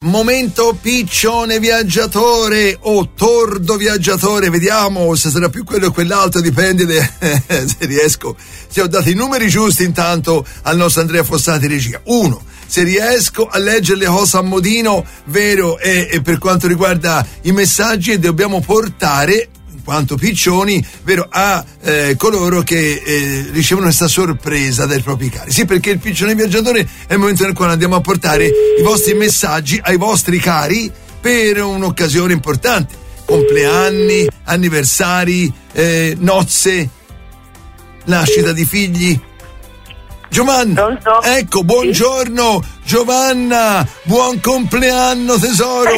momento piccione viaggiatore o tordo viaggiatore, vediamo se sarà più quello o quell'altro, dipende se riesco, se ho dato i numeri giusti intanto al nostro Andrea Fossati regia. 1, se riesco a leggere le cose a modino, vero, e per quanto riguarda i messaggi, dobbiamo portare quanto piccioni, vero, a coloro che ricevono questa sorpresa dai propri cari. Sì, perché il piccione viaggiatore è il momento nel quale andiamo a portare i vostri messaggi ai vostri cari per un'occasione importante: compleanni, anniversari, nozze, nascita di figli. Giovanna, Pronto? ecco, buongiorno, sì? Giovanna, buon compleanno tesoro,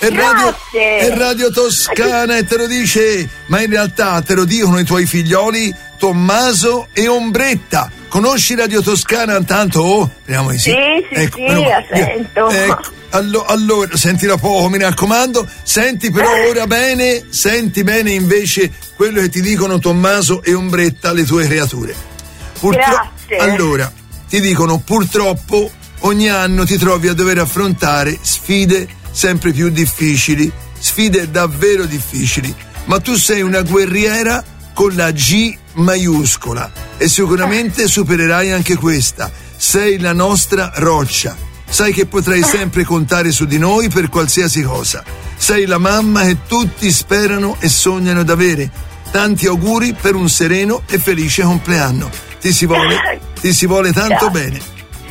è Radio Toscana e te lo dice, ma in realtà te lo dicono i tuoi figlioli Tommaso e Ombretta. Conosci Radio Toscana intanto? Oh, speriamo di sì. Ecco, la sento. Ecco, allora, sentila poco, mi raccomando, senti però ora bene, senti bene invece quello che ti dicono Tommaso e Ombretta, le tue creature. Grazie. Allora, ti dicono, purtroppo ogni anno ti trovi a dover affrontare sfide sempre più difficili, sfide davvero difficili, ma tu sei una guerriera con la G maiuscola e sicuramente supererai anche questa. Sei la nostra roccia. Sai che potrai sempre contare su di noi per qualsiasi cosa. Sei la mamma che tutti sperano e sognano d'avere. Tanti auguri per un sereno e felice compleanno. Ti si vuole tanto bene.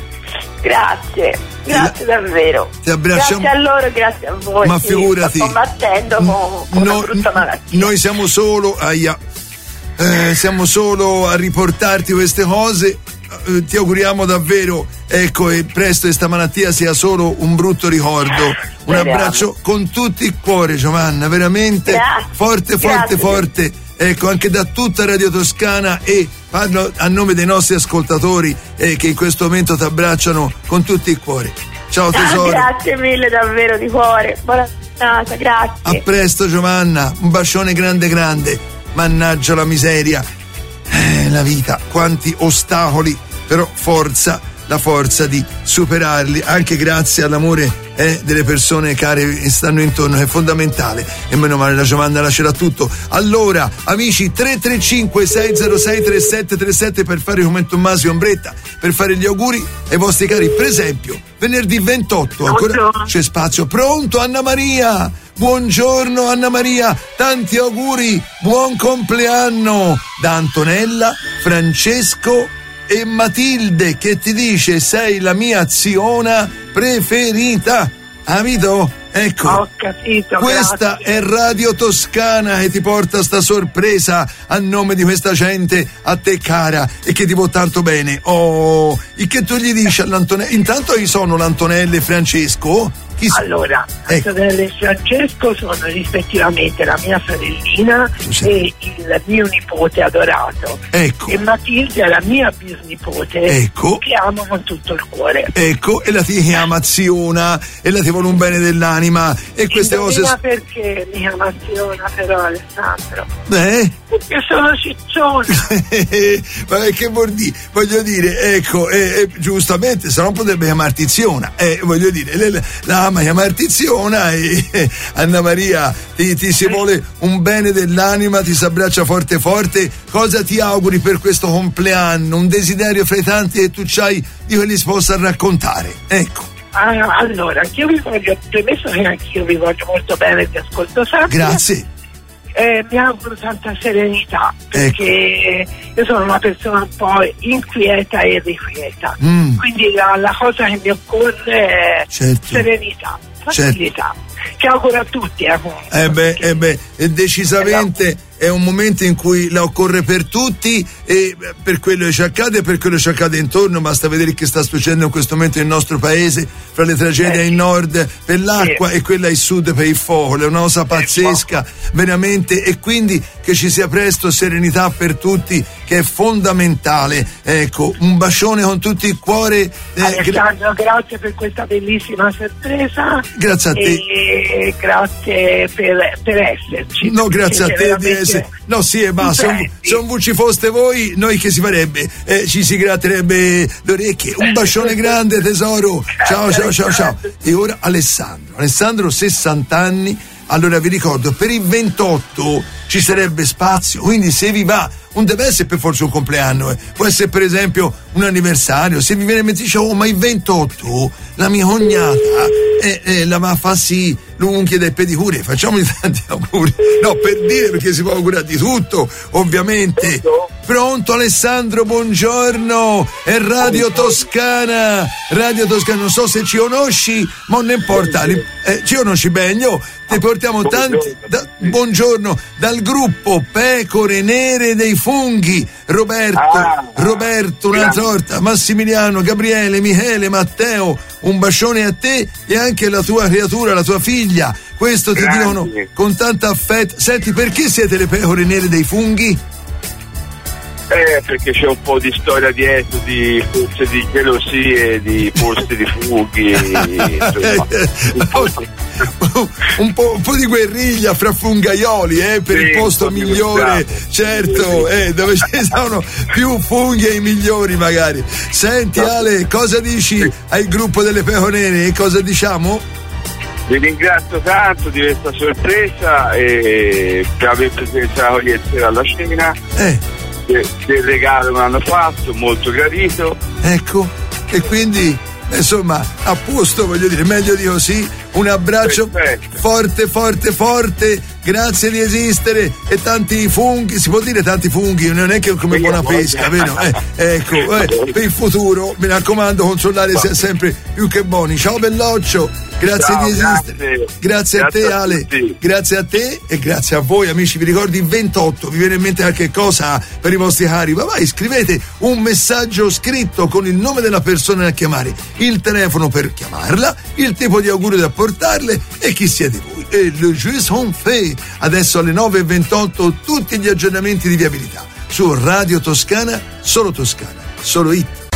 Grazie davvero. Ti abbracciamo. Grazie a loro, grazie a voi. Ma figurati. Sto combattendo con una brutta malattia. Noi siamo solo siamo solo a riportarti queste cose. Ti auguriamo davvero, ecco, e presto questa malattia sia solo un brutto ricordo. Un abbraccio con tutto il cuore, Giovanna, veramente. Grazie. Forte. Ecco, anche da tutta Radio Toscana, e parlo a nome dei nostri ascoltatori che in questo momento ti abbracciano con tutto il cuore. Ciao tesoro. Grazie mille davvero di cuore. Buona giornata, grazie. A presto Giovanna, un bacione grande. Mannaggia la miseria. La vita, quanti ostacoli, però la forza di superarli, anche grazie all'amore delle persone care che stanno intorno, che è fondamentale, e meno male la Giovanna lascerà tutto. Allora amici, 335 606 3737 per fare come Tommaso e Ombretta, per fare gli auguri ai vostri cari. Per esempio venerdì 28 ancora c'è spazio. Pronto Anna Maria? Buongiorno Anna Maria, tanti auguri, buon compleanno da Antonella, Francesco e Matilde, che ti dice sei la mia ziona preferita. Capito? Ecco, ho capito. Questa è Radio Toscana che ti porta sta sorpresa a nome di questa gente a te cara e che ti vuol tanto bene. Oh, e che tu gli dici all'Antonella? Intanto chi sono l'Antonella e Francesco? Allora, Antonella e Francesco sono rispettivamente la mia sorellina e il mio nipote adorato. Ecco. E Matilde è la mia bisnipote. Ecco. Che amo con tutto il cuore. Ecco, e la ti chiama Ziona e la ti vuole un bene dell'anima e queste cose. Ma perché mi chiama Ziona però, Alessandro? Perché sono ciccione. Ma che vuol dire? Voglio dire, ecco, giustamente, se no potrebbe chiamarti Ziona. Voglio dire, la ama chiamarti Ziona e Anna Maria ti si vuole un bene dell'anima, ti si abbraccia forte. Cosa ti auguri per questo compleanno? Un desiderio fra i tanti che tu c'hai di quelli si possa raccontare. Ecco. Allora, anch'io vi voglio, premesso che anch'io vi voglio molto bene e vi ascolto sempre. Grazie. Mi auguro tanta serenità, perché io sono una persona un po' inquieta e irrequieta, quindi la cosa che mi occorre è serenità, tranquillità, che auguro a tutti. Decisamente è un momento in cui la occorre per tutti, e per quello che ci accade e per quello che ci accade intorno. Basta vedere che sta succedendo in questo momento nel nostro paese, fra le tragedie in nord per l'acqua e quella in sud per il fuoco. È una cosa pazzesca veramente, e quindi che ci sia presto serenità per tutti, che è fondamentale. Ecco, un bacione con tutto il cuore. Alessandro, grazie per questa bellissima sorpresa. Grazie a te. E grazie per esserci. No, grazie a te di no, sì, e basta. Se non vi ci foste voi, noi che si farebbe? Ci si gratterebbe le orecchie. Un bacione grande, tesoro. Ciao. E ora Alessandro 60 anni. Allora vi ricordo, per il 28 ci sarebbe spazio, quindi se vi va, non deve essere per forza un compleanno, può essere per esempio un anniversario. Se vi viene in mente, dice, ma il 28 la mia cognata la va a farsi l'unghie del pedicure, facciamogli tanti auguri. No, per dire, perché si può augurare di tutto, ovviamente. Pronto Alessandro, buongiorno, è Radio Toscana, non so se ci conosci, ma non importa, ci conosci meglio, ti portiamo tanti, buongiorno, dal gruppo Pecore Nere dei Funghi, Roberto, un'altra volta, Massimiliano, Gabriele, Michele, Matteo, un bacione a te e anche alla tua creatura, la tua figlia, questo ti dicono con tanto affetto. Senti, perché siete le Pecore Nere dei Funghi? Perché c'è un po' di storia dietro, forse di gelosie, di posti di funghi, un po' di guerriglia fra fungaioli, per il posto migliore, certo, dove ci sono più funghi e i migliori magari. Senti Ale, cosa dici al gruppo delle Pecore Nere? Cosa diciamo? Vi ringrazio tanto di questa sorpresa e per aver presentato ieri sera alla cena. Del regalo mi hanno fatto, molto gradito. Ecco, e quindi insomma a posto, voglio dire, meglio di così. Un abbraccio forte, grazie di esistere e tanti funghi, si può dire tanti funghi, non è che come buona pesca, vero? Ecco, per il futuro mi raccomando, controllare sempre più che buoni. Ciao belloccio, grazie di esistere. Grazie a te Ale, grazie a te e grazie a voi amici. Vi ricordi il 28, vi viene in mente qualche cosa per i vostri cari? Vai, scrivete un messaggio scritto con il nome della persona da chiamare, il telefono per chiamarla, il tipo di augurio da portarle e chi siete voi. E le jeux sont faits. Adesso alle 9:28 tutti gli aggiornamenti di viabilità su Radio Toscana, solo hit.